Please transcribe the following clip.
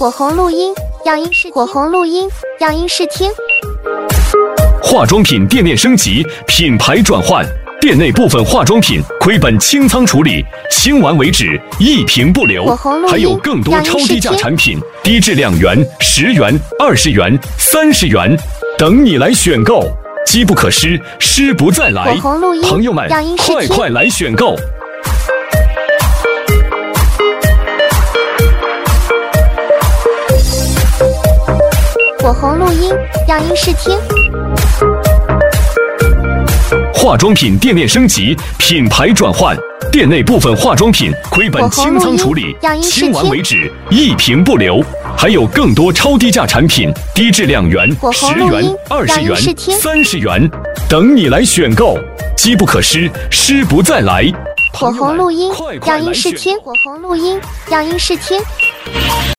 火红录音样音试火红录音样音试听。 化妆品店面升级，品牌转换，店内部分化妆品亏本清仓处理，清完为止，一瓶不留。还有更多超低价产品，低至2元、10元、20元、30元，等你来选购。机不可失，失不再来。朋友们，快来选购！ 火红录音样音试听。 化妆品店面升级，品牌转换，店内部分化妆品亏本清仓处理，清完为止，一瓶不留。还有更多超低价产品，低至2元、10元、20元、30元，等你来选购。机不可失，失不再来。 火红录音样音试听，火红录音样音试听。